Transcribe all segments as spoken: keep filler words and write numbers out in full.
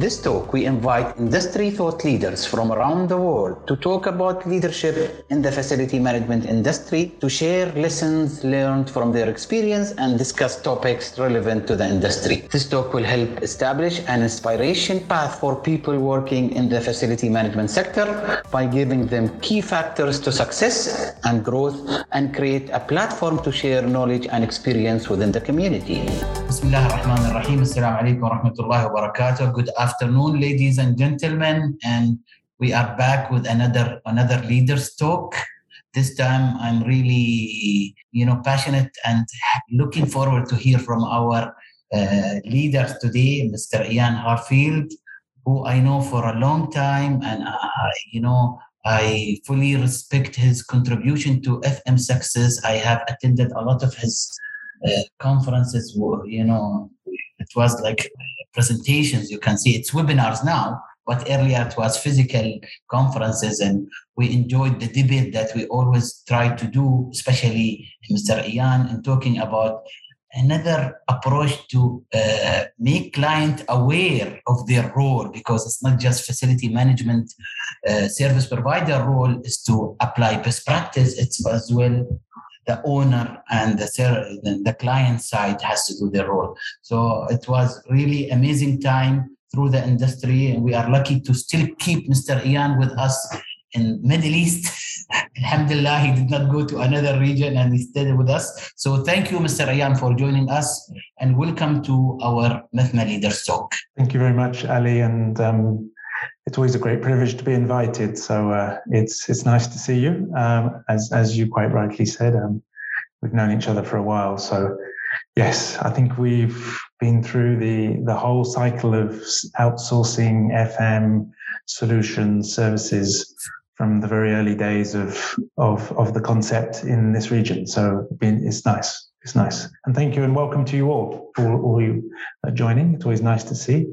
this talk, we invite industry thought leaders from around the world to talk about leadership in the facility management industry, to share lessons learned from their experience and discuss topics relevant to the industry. This talk will help establish an inspiration path for people working in the facility management sector by giving them key factors to success and growth, and create a platform to share knowledge and experience within the community. Bismillah ar-Rahman ar-Rahim. Assalamu alaikum wa rahmatullahi wa barakatuh. Good afternoon, ladies and gentlemen. And we are back with another another leaders talk. This time I'm really, you know, passionate and looking forward to hear from our uh, leaders today, Mister Ian Harfield, who I know for a long time, and uh, you know, I fully respect his contribution to F M success. I have attended a lot of his uh, conferences. You know, it was like presentations. You can see it's webinars now, but earlier it was physical conferences, and we enjoyed the debate that we always try to do, especially Mister Ian, in talking about another approach to uh, make client aware of their role, because it's not just facility management uh, service provider role is to apply best practice. It's as well the owner and the, the client side has to do their role. So it was really amazing time through the industry, and we are lucky to still keep Mister Ian with us in Middle East. Alhamdulillah, he did not go to another region and he stayed with us. So thank you, Mister Ian, for joining us, and welcome to our MEFMA Leaders Talk. Thank you very much, Ali, and um, it's always a great privilege to be invited. So uh, it's it's nice to see you. Um, as as you quite rightly said, um, we've known each other for a while. So yes, I think we've been through the the whole cycle of outsourcing F M solutions, services, from the very early days of, of, of the concept in this region. So it's nice. It's nice. And thank you and welcome to you all, for all you are joining. It's always nice to see.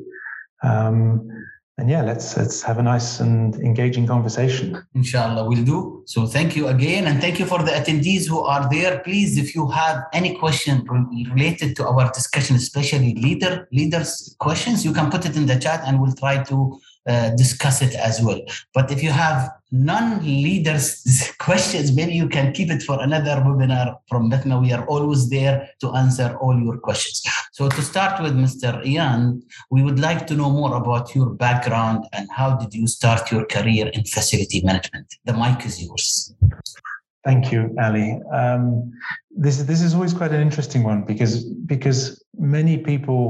Um, and yeah, let's let's have a nice and engaging conversation. Inshallah, we'll do. So thank you again. And thank you for the attendees who are there. Please, if you have any question related to our discussion, especially leader leaders questions, you can put it in the chat and we'll try to Uh, discuss it as well. But if you have non-leaders questions, maybe you can keep it for another webinar from MEFMA. We are always there to answer all your questions. So to start with, Mister Ian, we would like to know more about your background and how did you start your career in facility management? The mic is yours. Thank you, Ali. Um, this, this is always quite an interesting one because, because many people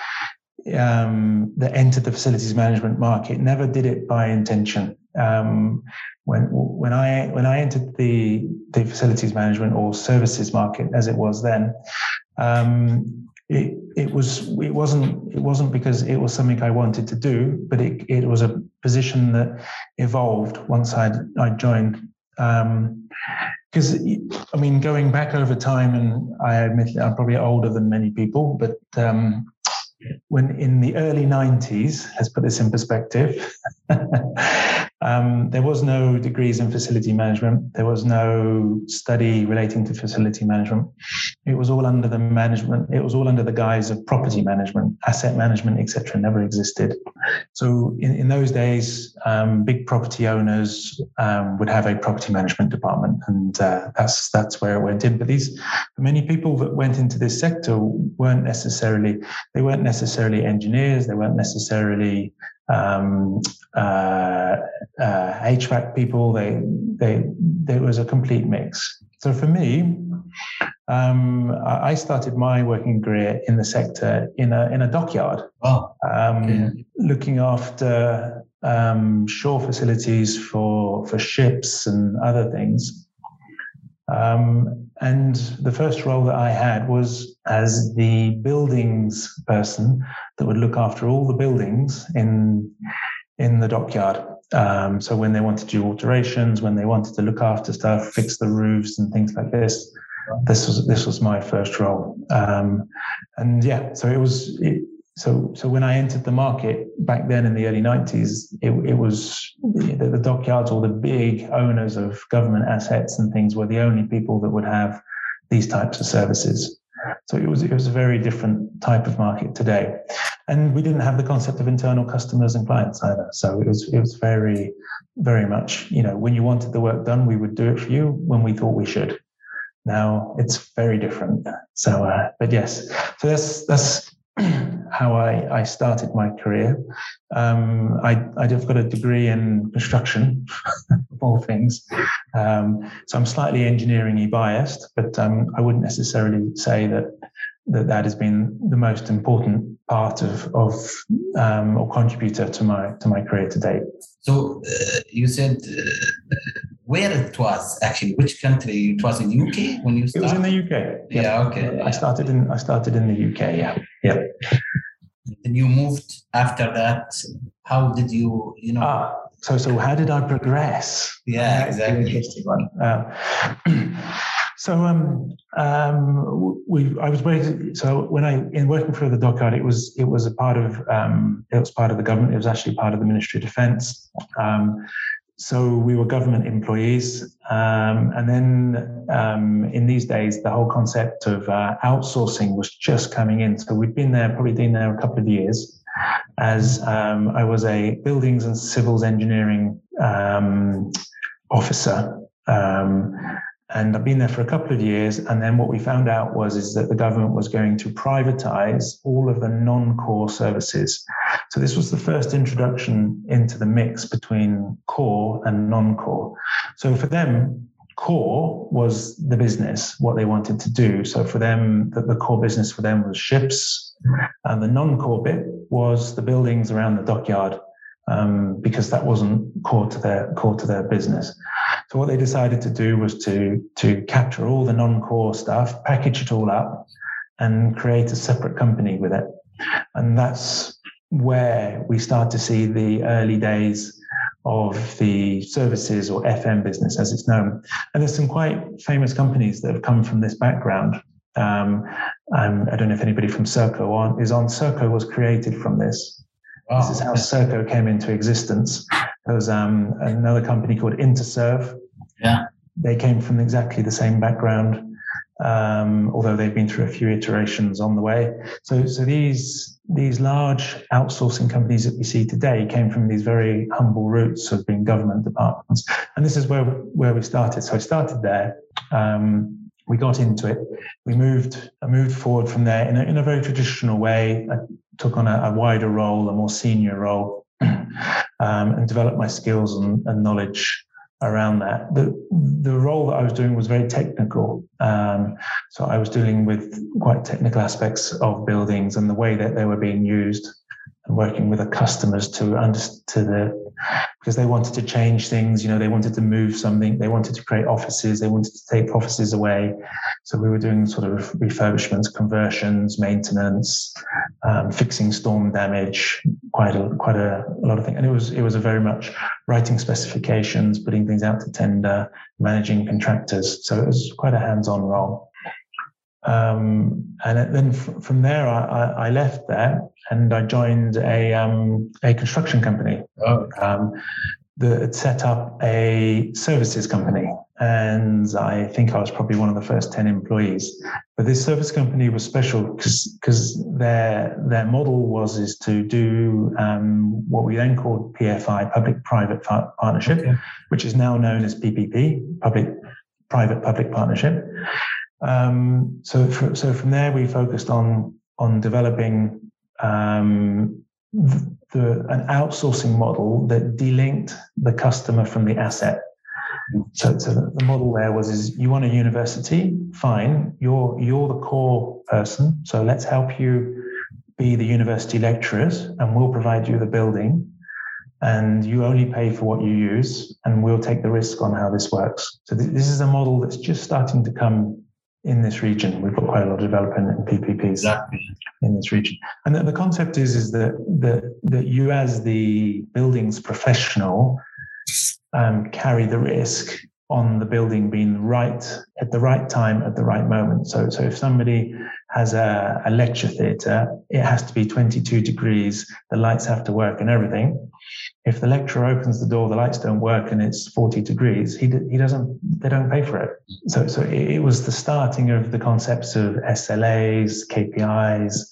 Um, that entered the facilities management market never did it by intention. Um, when when I when I entered the the facilities management or services market as it was then, um, it it was it wasn't it wasn't because it was something I wanted to do, but it it was a position that evolved once I I joined. Um, Because, I mean, going back over time, and I admit I'm probably older than many people, but um, when in the early nineties, let's put this in perspective, um, there was no degrees in facility management. There was no study relating to facility management. It was all under the management. It was all under the guise of property management, asset management, et cetera. Never existed. So in, in those days, um, big property owners um, would have a property management department, and uh, that's that's where it went in. But these many people that went into this sector weren't necessarily they weren't necessarily engineers. They weren't necessarily um, uh, uh, H V A C people. They they there was a complete mix. So for me, um, I started my working career in the sector in a in a dockyard. Wow. Um, okay. Looking after um, shore facilities for for ships and other things. Um, and the first role that I had was as the buildings person that would look after all the buildings in in the dockyard. Um, so when they wanted to do alterations, when they wanted to look after stuff, fix the roofs and things like this, this was this was my first role. Um, and yeah, so it was. It, So, so when I entered the market back then in the early nineties, it, it was the, the dockyards, all the big owners of government assets and things were the only people that would have these types of services. So it was it was a very different type of market today. and we didn't have the concept of internal customers and clients either. So it was it was very, very much, you know, when you wanted the work done, we would do it for you when we thought we should. Now it's very different. So, uh, but yes, so that's that's how I, I started my career. Um, I I've got a degree in construction, of all things. Um, so I'm slightly engineering-y biased, but um, I wouldn't necessarily say that that that has been the most important part of of um, or contributor to my to my career to date. So uh, you said uh, where it was actually, which country? It was in U K when you started? It was in the U K. Yeah. yeah. Okay. I yeah. started in I started in the U K. Yeah. Yeah. And you moved after that. How did you? You know. Ah, so so how did I progress? Yeah, That's exactly. an interesting one. Uh, so um um we I was working. So when I in working for the Dockyard, it was it was a part of um it was part of the government. It was actually part of the Ministry of Defence. Um, So we were government employees, um, and then um, in these days, the whole concept of uh, outsourcing was just coming in. So we'd been there, probably been there a couple of years, as um, I was a buildings and civils engineering um, officer, um, and I've been there for a couple of years. And then what we found out was is that the government was going to privatize all of the non-core services. So this was the first introduction into the mix between core and non-core. So for them, core was the business, what they wanted to do. So for them, the, the core business for them was ships, and the non-core bit was the buildings around the dockyard, um, because that wasn't core to their core to their business. So what they decided to do was to to capture all the non-core stuff, package it all up, and create a separate company with it. And that's where we start to see the early days of the services or F M business, as it's known. And there's some quite famous companies that have come from this background. Um, um, I don't know if anybody from Serco on, is on. Serco was created from this. Oh, this is how Serco came into existence. There was um, another company called Interserve. Yeah, they came from exactly the same background, um, although they've been through a few iterations on the way. So, so these these large outsourcing companies that we see today came from these very humble roots of being government departments, and this is where where we started. So I started there. Um, we got into it. We moved. I moved forward from there in a, in a very traditional way. I took on a, a wider role, a more senior role, um, and developed my skills and, and knowledge around that. The the role that I was doing was very technical. Um, so I was dealing with quite technical aspects of buildings and the way that they were being used, and working with the customers to understand to the because they wanted to change things. You know, they wanted to move something. They wanted to create offices. They wanted to take offices away. So we were doing sort of refurbishments, conversions, maintenance, um, fixing storm damage, quite a quite a, a lot of things. And it was it was a very much writing specifications, putting things out to tender, managing contractors. So it was quite a hands-on role. Um, and then f- from there, I, I, I left there and I joined a um, a construction company oh. um, that had set up a services company. And I think I was probably one of the first ten employees. But this service company was special because because their their model was is to do um, what we then called P F I, Public-Private Partnership, okay. which is now known as P P P, Public-Private-Public Partnership. Um, so, for, so from there, we focused on on developing um, the an outsourcing model that delinked the customer from the asset. So, so the model there was: is you want a university? Fine, you're you're the core person. So let's help you be the university lecturers, and we'll provide you the building, and you only pay for what you use, and we'll take the risk on how this works. So th- this is a model that's just starting to come in this region. We've got quite a lot of development in P P Ps exactly. in this region. And the, the concept is, is that, that, that you as the buildings professional um, carry the risk on the building being right at the right time at the right moment. So, so if somebody has a, a lecture theatre, it has to be twenty-two degrees, the lights have to work and everything. If the lecturer opens the door, the lights don't work and it's forty degrees, he he doesn't, they don't pay for it. So so it, it was the starting of the concepts of S L As, K P Is,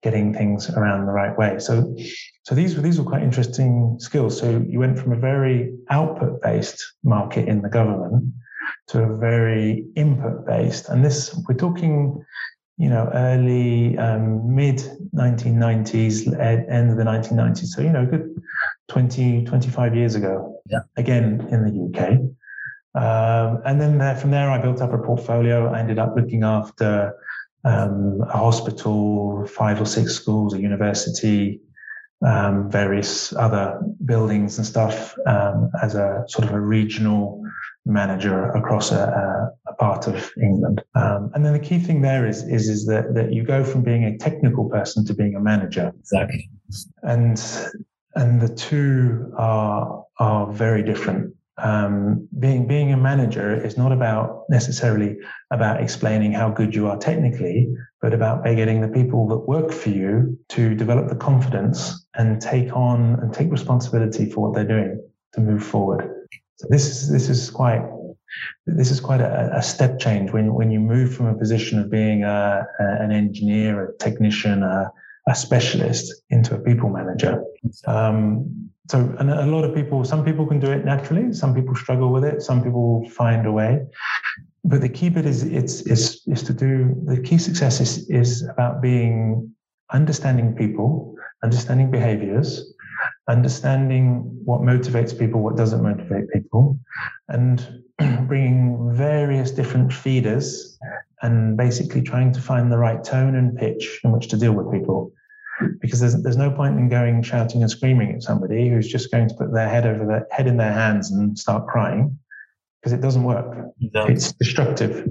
getting things around the right way. So, so these were these were quite interesting skills. So you went from a very output-based market in the government to a very input-based, and this we're talking, you know, early um, mid nineteen nineties, end of the nineteen nineties. So you know, good twenty, twenty-five years ago. Yeah. Again in the U K. Um, and then there, from there, I built up a portfolio. I ended up looking after um, a hospital, five or six schools, a university, um, various other buildings and stuff um, as a sort of a regional manager across a, a part of England. Um, and then the key thing there is is, is that, that you go from being a technical person to being a manager. Exactly. And and the two are are very different. Um, being being a manager is not about necessarily about explaining how good you are technically, but about getting the people that work for you to develop the confidence and take on and take responsibility for what they're doing to move forward. So this is this is quite this is quite a, a step change when when you move from a position of being a, a, an engineer, a technician, a, a specialist into a people manager. Um, so and a lot of people, some people can do it naturally, some people struggle with it, some people find a way. But the key bit is it's is is to do the key success is is about being understanding people, understanding behaviors, understanding what motivates people, what doesn't motivate people, and bringing various different feeders and basically trying to find the right tone and pitch in which to deal with people. Because there's there's no point in going shouting and screaming at somebody who's just going to put their head over their head in their hands and start crying, because it doesn't work. Exactly. It's destructive.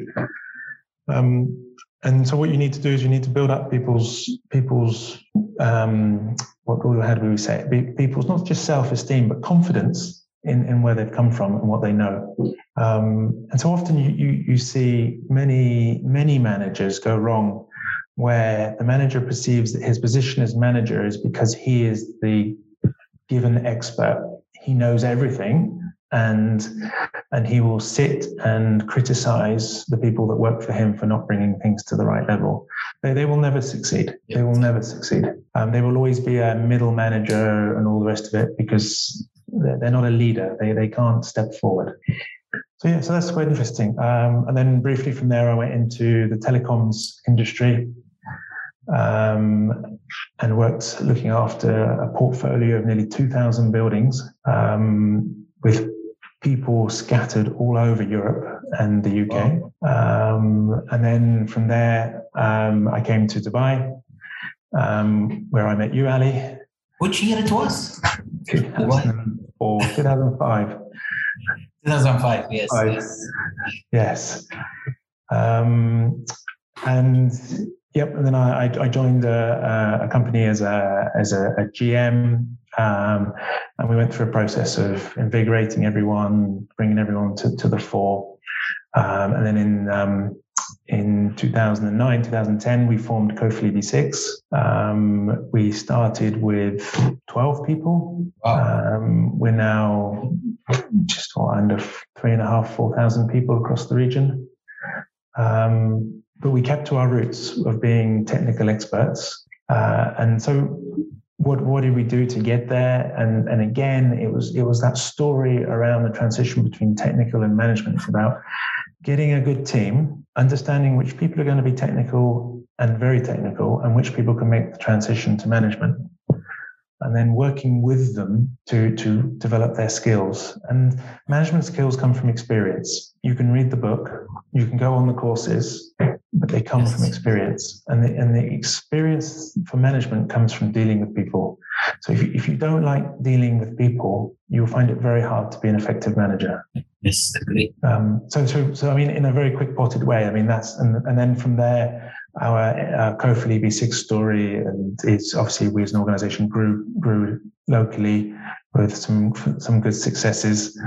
Um, and so what you need to do is you need to build up people's people's um, what how do we say it? People's not just self-esteem but confidence in, in where they've come from and what they know. Um, and so often you, you you see many many managers go wrong, where the manager perceives that his position as manager is because he is the given expert. He knows everything, and and he will sit and criticize the people that work for him for not bringing things to the right level. They, they will never succeed. They will never succeed. Um, they will always be a middle manager and all the rest of it because they're, they're not a leader. They, they can't step forward. So yeah, so that's quite interesting. Um, and then briefly from there, I went into the telecoms industry. Um, and worked looking after a portfolio of nearly two thousand buildings um, with people scattered all over Europe and the U K. Wow. Um, and then from there, um, I came to Dubai, um, where I met you, Ali. Which year it was? two thousand four, two thousand five. two thousand five, yes. Five. Yes. Yes. Um, and Yep, and then I, I joined a, a company as a as a, a G M, um, and we went through a process of invigorating everyone, bringing everyone to, to the fore, um, and then in um, in two thousand nine, two thousand ten, we formed Cofely V six. Um, we started with twelve people. Wow. Um, we're now just under three and a half, four thousand people across the region. Um, But we kept to our roots of being technical experts. Uh, and so what what did we do to get there? And and again, it was it was that story around the transition between technical and management. It's about getting a good team, understanding which people are going to be technical and very technical, and which people can make the transition to management. And then working with them to, to develop their skills. And management skills come from experience. You can read the book, you can go on the courses, but they come yes. from experience. And the, and the experience for management comes from dealing with people. So if you, if you don't like dealing with people, you'll find it very hard to be an effective manager. Yes, agree. Um, so, so, so, I mean, in a very quick potted way, I mean, that's, and, and then from there, our uh, Cofely V six story, and it's obviously we as an organization grew, grew locally with some, some good successes.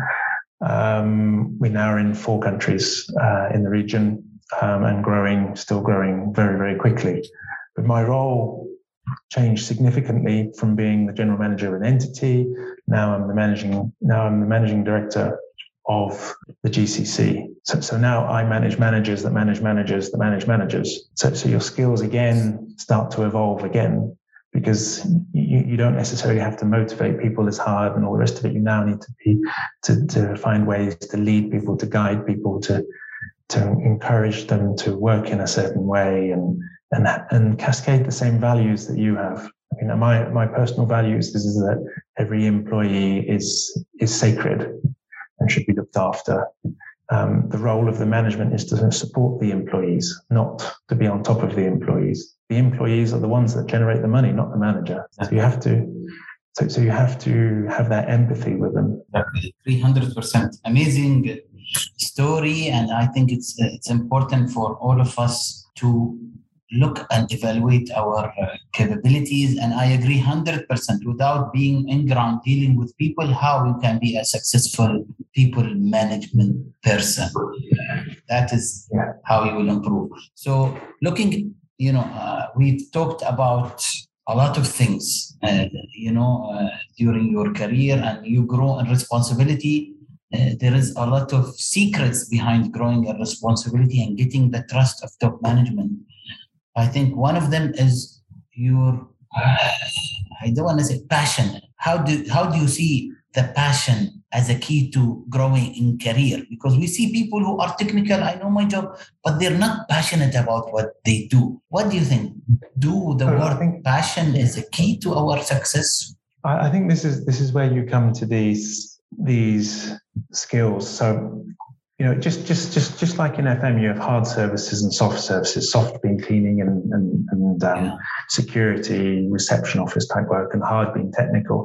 Um, we now are in four countries uh, in the region. Um, and growing, still growing very, very quickly. But my role changed significantly from being the general manager of an entity. Now I'm the managing. Now I'm the managing director of the G C C. So, so now I manage managers that manage managers that manage managers. So, so your skills again start to evolve again, because you, you don't necessarily have to motivate people as hard and all the rest of it. You now need to be to, to find ways to lead people, to guide people, to to encourage them to work in a certain way, and and and cascade the same values that you have. I mean, my my personal values is, is that every employee is is sacred and should be looked after. Um, the role of the management is to support the employees, not to be on top of the employees. The employees are the ones that generate the money, not the manager. So you have to, so, so you have to have that empathy with them. three hundred percent amazing story, and I think it's it's important for all of us to look and evaluate our uh, capabilities. And I agree one hundred percent. Without being in ground dealing with people, how you can be a successful people management person. That is yeah. how you will improve. So looking, you know, uh, we've talked about a lot of things, uh, you know, uh, during your career, and you grow in responsibility. Uh, there is a lot of secrets behind growing a responsibility and getting the trust of top management. I think one of them is your, uh, I don't want to say passion. How do how do you see the passion as a key to growing in career? Because we see people who are technical, I know my job, but they're not passionate about what they do. What do you think? Do the oh, word think, passion is a key to our success? I, I think this is this is where you come to these these skills. So, you know, just just just just like in F M, you have hard services and soft services. Soft being cleaning and and, and um, yeah. security, reception office type work, and hard being technical.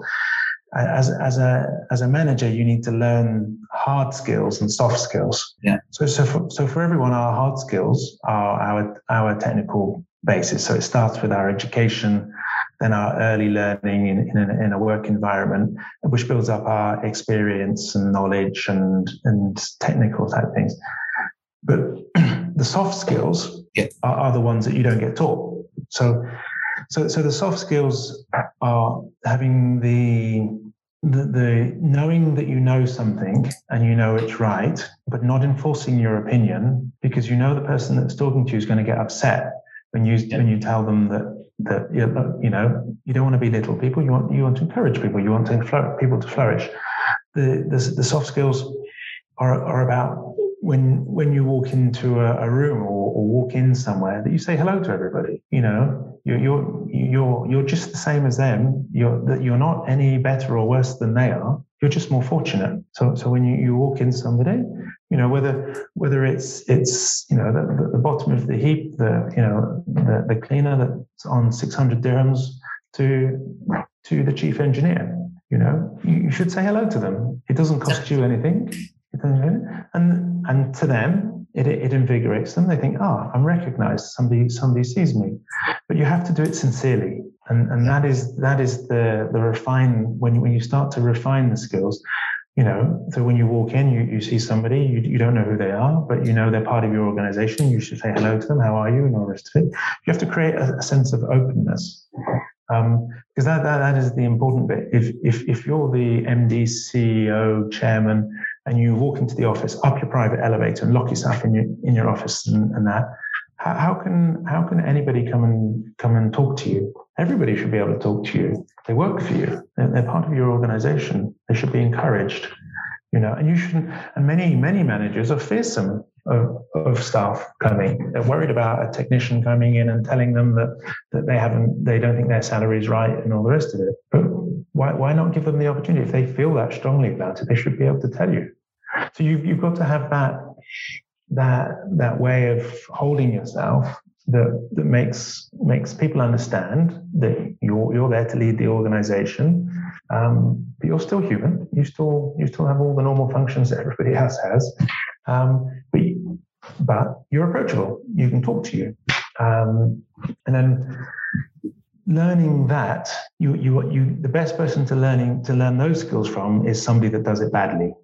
As as a as a manager, you need to learn hard skills and soft skills. Yeah. So so for, so for everyone, our hard skills are our our technical basis. So it starts with our education, then our early learning in in a, in a work environment, which builds up our experience and knowledge and and technical type things. But the soft skills yeah. are, are the ones that you don't get taught. So. So, so the soft skills are having the, the the knowing that you know something and you know it's right, but not enforcing your opinion, because you know the person that's talking to you is going to get upset when you yeah. when you tell them that that you know you don't want to belittle people. You want you want to encourage people. You want to flourish, people to flourish. The the, the soft skills are are about when when you walk into a, a room or, or walk in somewhere, that you say hello to everybody. You know. You're you're you're you're just the same as them. You're that you're not any better or worse than they are. You're just more fortunate. So so when you, you walk in somebody, you know whether whether it's it's you know the, the bottom of the heap, the you know the, the cleaner that's on six hundred dirhams to to the chief engineer. You know you, you should say hello to them. It doesn't cost you anything. It doesn't, and and to them. It, it invigorates them. They think, oh, I'm recognized. Somebody somebody sees me. But you have to do it sincerely. And and that is that is the the refine when when you start to refine the skills, you know, so when you walk in, you, you see somebody, you, you don't know who they are, but you know they're part of your organization. You should say hello to them, how are you, and all the rest of it. You have to create a, a sense of openness. Um, because that, that that is the important bit. If if if you're the M D, C E O, chairman, and you walk into the office, up your private elevator, and lock yourself in your in your office, and, and that, how, how can how can anybody come and come and talk to you? Everybody should be able to talk to you. They work for you. They're, they're part of your organization. They should be encouraged. You know, and you shouldn't. And many many managers are fearsome of, of staff coming. They're worried about a technician coming in and telling them that that they haven't, they don't think their salary is right, and all the rest of it. But why why not give them the opportunity? If they feel that strongly about it, they should be able to tell you. So you've you've got to have that that that way of holding yourself that that makes makes people understand that you're you're there to lead the organization. Um, but you're still human. You still you still have all the normal functions that everybody else has. Um, but you, but you're approachable. You can talk to you, um, and then learning that you you you the best person to learning to learn those skills from is somebody that does it badly.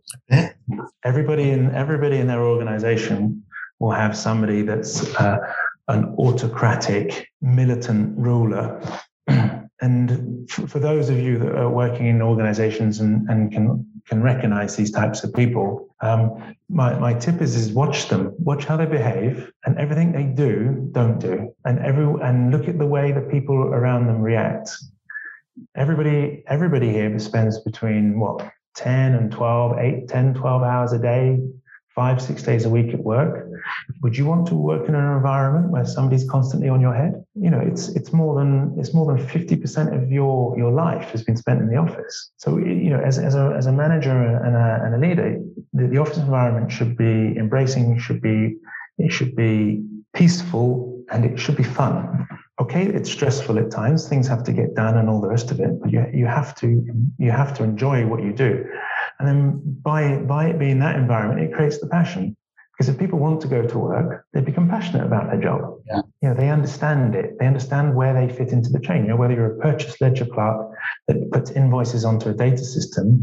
Everybody in everybody in their organization will have somebody that's uh, an autocratic, militant ruler and for, for those of you that are working in organizations and, and can can recognize these types of people, um, my, my tip is is watch them, watch how they behave, and everything they do, don't do, and every and look at the way that people around them react. Everybody, everybody here spends between what ten and twelve, eight, ten, twelve hours a day, five, six days a week at work. Would you want to work in an environment where somebody's constantly on your head? You know, it's it's more than it's more than fifty percent of your your life has been spent in the office. So, you know, as as a as a manager and a, and a leader, the, the office environment should be embracing, should be it should be peaceful, and it should be fun. Okay, it's stressful at times. Things have to get done and all the rest of it, but you you have to you have to enjoy what you do. And then by by it being that environment, it creates the passion. Because if people want to go to work, they become passionate about their job. Yeah. You know, they understand it. They understand where they fit into the chain. You know, whether you're a purchase ledger clerk that puts invoices onto a data system,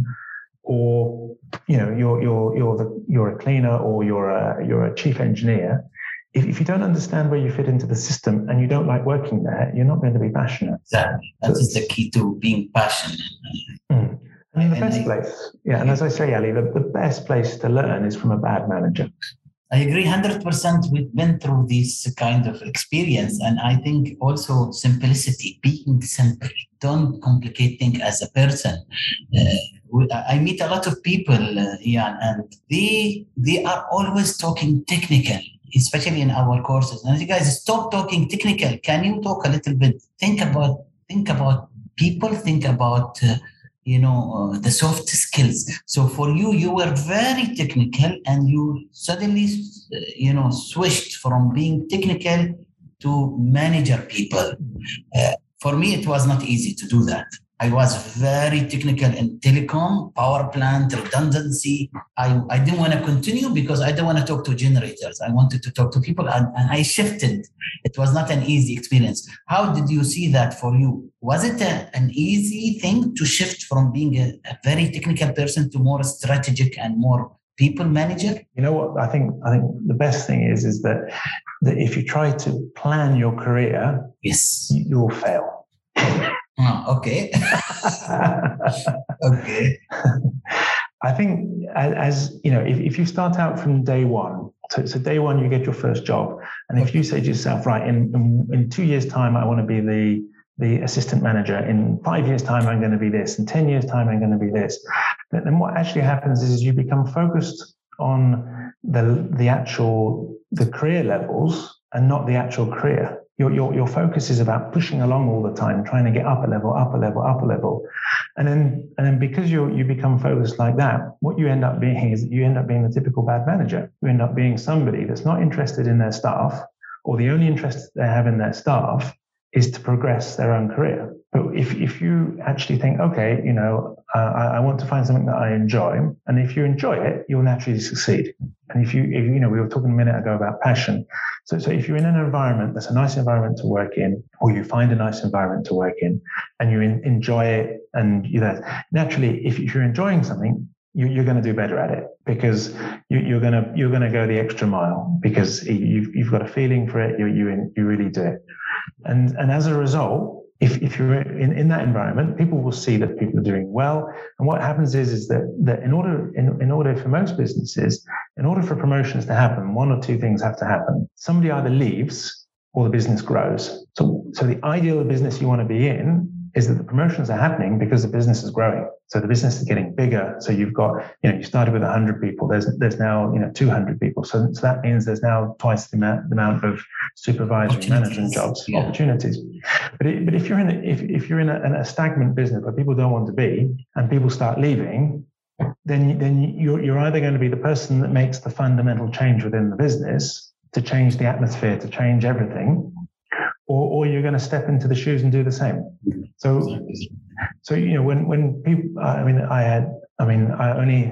or you know, you're you're you're the you're a cleaner, or you're a you're a chief engineer. If, if you don't understand where you fit into the system and you don't like working there, you're not going to be passionate. Exactly. That so is the key to being passionate. Mm. I mean, the and best I, place, yeah, and as I say, Ali, the, the best place to learn is from a bad manager. I agree one hundred percent. We've been through this kind of experience. And I think also simplicity, being simple. Don't complicate things as a person. Uh, I meet a lot of people, uh, Ian, and they they are always talking technical, especially in our courses. And you guys, stop talking technical. Can you talk a little bit? Think about, think about people, think about... Uh, you know, uh, the soft skills. So for you, you were very technical and you suddenly, uh, you know, switched from being technical to manager people. Uh, for me, it was not easy to do that. I was very technical in telecom, power plant, redundancy. I, I didn't want to continue because I didn't want to talk to generators. I wanted to talk to people, and, and I shifted. It was not an easy experience. How did you see that for you? Was it a, an easy thing to shift from being a, a very technical person to more strategic and more people manager? You know what? I think I think the best thing is is that, that if you try to plan your career, yes, you will fail. Oh, okay. Okay. I think as, as you know, if, if you start out from day one, so, so day one, you get your first job. And if you say to yourself, right, in, in, in two years' time, I want to be the, the assistant manager. In five years' time, I'm going to be this. In ten years' time, I'm going to be this. Then, then what actually happens is you become focused on the, the actual, the career levels and not the actual career. Your, your, your focus is about pushing along all the time, trying to get up a level, up a level, up a level. And then, and then because you you become focused like that, what you end up being is you end up being the typical bad manager. You end up being somebody that's not interested in their staff, or the only interest they have in their staff is to progress their own career. But if, if you actually think, okay, you know, uh, I, I want to find something that I enjoy, and if you enjoy it, you'll naturally succeed. And if you, if, you know, we were talking a minute ago about passion. So, so if you're in an environment that's a nice environment to work in, or you find a nice environment to work in, and you in, enjoy it, and you know, naturally, if, if you're enjoying something, you, you're going to do better at it because you, you're going to you're going to go the extra mile because you've you've got a feeling for it. You you you really do it, and and as a result, if if you're in, in that environment, people will see that people are doing well. And what happens is is that that in order in, in order for most businesses, in order for promotions to happen, one or two things have to happen. Somebody either leaves or the business grows. So so the ideal business you want to be in is that the promotions are happening because the business is growing. So the business is getting bigger. So you've got, you know, you started with one hundred people. There's there's now, you know, two hundred people. So, so that means there's now twice the amount, the amount of supervisory management jobs, yeah. opportunities. But it, but if you're in a, if if you're in a, in a stagnant business where people don't want to be and people start leaving, then then you're you're either going to be the person that makes the fundamental change within the business to change the atmosphere, to change everything. Or, or you're going to step into the shoes and do the same. So, so you know, when when people, I mean, I had, I mean, I only,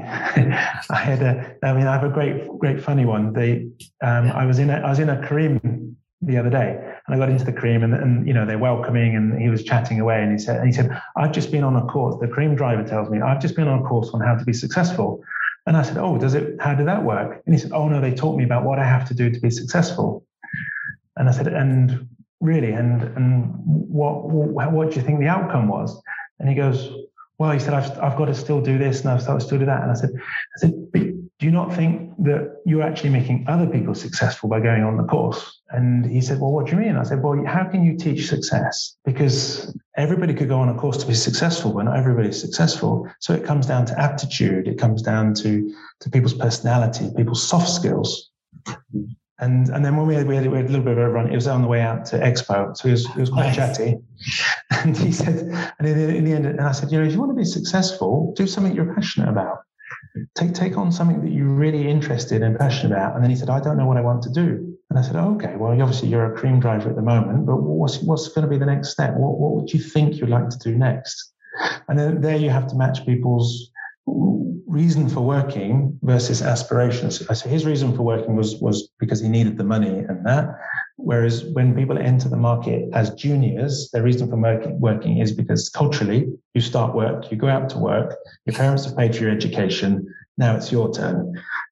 I had a, I mean, I have a great, great funny one. They, um, I was in, a, I was in a Careem the other day, and I got into the Careem, and, and you know, they're welcoming, and he was chatting away, and he said, and he said, I've just been on a course. The Careem driver tells me, I've just been on a course on how to be successful. And I said, oh, does it? How did that work? And he said, oh no, they taught me about what I have to do to be successful. And I said, and really? And and what what, what do you think the outcome was? And he goes, well, he said, I've, I've got to still do this and I've got to still do that. And I said, I said, but do you not think that you're actually making other people successful by going on the course? And he said, well, what do you mean? I said, well, how can you teach success? Because everybody could go on a course to be successful, but not everybody's successful. So it comes down to aptitude. It comes down to, to people's personality, people's soft skills. And and then when we had, we had, we had a little bit of everyone, it was on the way out to Expo, so he was, he was quite nice. Chatty. And he said, and in the, in the end, and I said, you know, if you want to be successful, do something you're passionate about. Take take on something that you're really interested and passionate about. And then he said, I don't know what I want to do. And I said, oh, okay, well, obviously you're a cream driver at the moment, but what's what's going to be the next step? What what would you think you'd like to do next? And then there you have to match people's reason for working versus aspirations. So his reason for working was was because he needed the money and that. Whereas when people enter the market as juniors, their reason for working, working is because culturally, you start work, you go out to work, your parents have paid for your education, now it's your turn.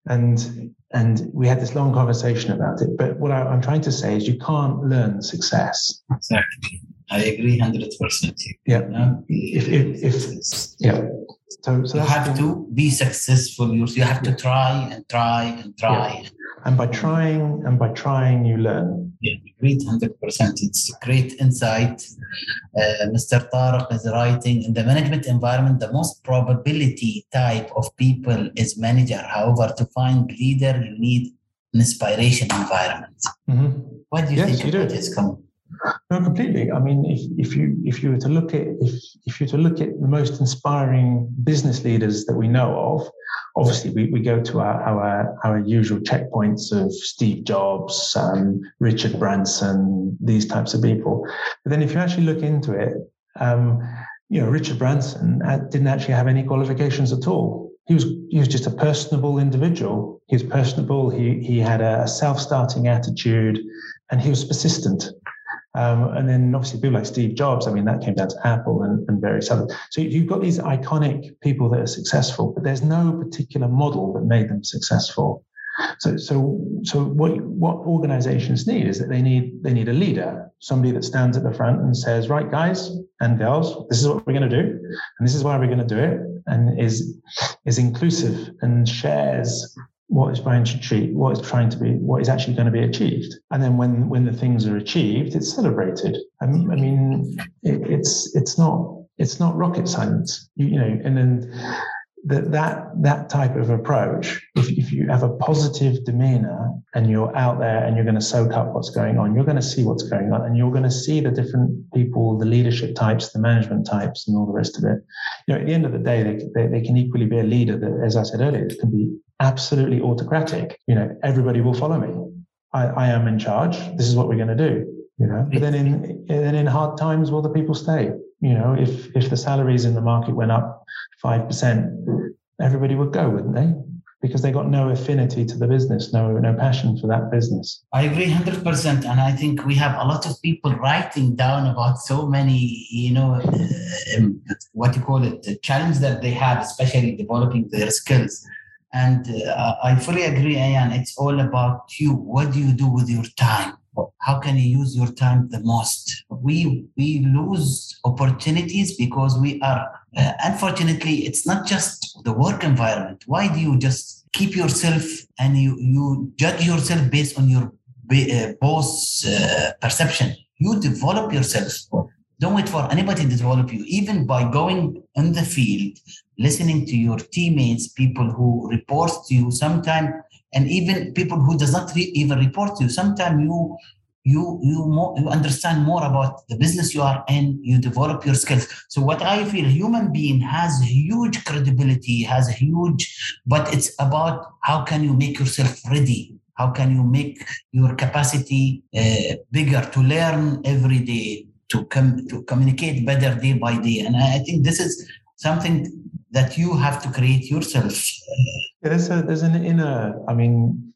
And and we had this long conversation about it. But what I, I'm trying to say is you can't learn success. Exactly. I agree one hundred percent. Yeah. No? If, if, if, yeah. So, so you have to be successful. You you have to try and try and try. Yeah. And by trying and by trying, you learn. Yeah, great, one hundred percent. It's a great insight. Uh, Mister Tariq is writing, in the management environment, the most probability type of people is manager. However, to find leader, you need an inspiration environment. Mm-hmm. What do you yes, think you about do. this? Come. No, completely. I mean, if, if you if you were to look at if if you were to look at the most inspiring business leaders that we know of, obviously we, we go to our, our our usual checkpoints of Steve Jobs, um, Richard Branson, these types of people. But then if you actually look into it, um, you know, Richard Branson didn't actually have any qualifications at all. He was he was just a personable individual. He was personable. He he had a self-starting attitude, and he was persistent. Um, and then obviously people like Steve Jobs, I mean, that came down to Apple and, and various others. So you've got these iconic people that are successful, but there's no particular model that made them successful. So so so what what organizations need is that they need they need a leader, somebody that stands at the front and says, right, guys and girls, this is what we're going to do, and this is why we're going to do it, and is is inclusive and shares what is trying to achieve, what is trying to be, what is actually going to be achieved. And then when, when the things are achieved, it's celebrated. I mean, I mean it, it's it's not it's not rocket science, you, you know. And then that that that type of approach, if if you have a positive demeanor and you're out there and you're going to soak up what's going on, you're going to see what's going on, and you're going to see the different people, the leadership types, the management types, and all the rest of it. You know, at the end of the day, they they, they can equally be a leader that, as I said earlier, it can be absolutely autocratic. You know, everybody will follow me. I, I am in charge. This is what we're going to do. You know, but then in then in hard times, will the people stay? You know, if if the salaries in the market went up five percent, everybody would go, wouldn't they? Because they got no affinity to the business, no no passion for that business. I agree one hundred percent, and I think we have a lot of people writing down about so many, you know, uh, what you call it, the challenge that they have, especially developing their skills. And uh, I fully agree, Ayan. It's all about you. What do you do with your time? How can you use your time the most? We we lose opportunities because we are, uh, unfortunately, it's not just the work environment. Why do you just keep yourself and you, you judge yourself based on your uh, boss uh, perception? You develop yourself. Don't wait for anybody to develop you. Even by going in the field, listening to your teammates, people who report to you sometimes, and even people who does not re- even report to you, sometimes you you you more, you understand more about the business you are in. You develop your skills. So what I feel, human being has huge credibility, has a huge, but it's about how can you make yourself ready. How can you make your capacity uh, bigger to learn every day, to come to communicate better day by day. And I think this is something that you have to create yourself. Yeah, there's a, there's an inner, I mean,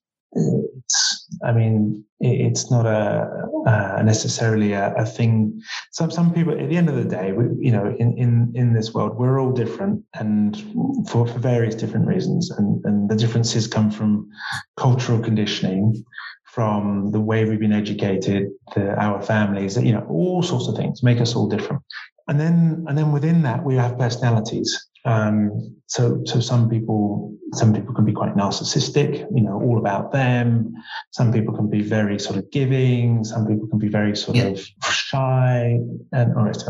it's, I mean, it's not a, uh, necessarily a, a thing. Some some people, at the end of the day, we, you know, in, in, in this world, we're all different, and for, for various different reasons. And, and the differences come from cultural conditioning, from the way we've been educated, the, our families, you know, all sorts of things make us all different. And then, and then within that, we have personalities. Um, so, so some people, some people can be quite narcissistic, you know, all about them. Some people can be very sort of giving. Some people can be very sort yeah. of shy, and all right.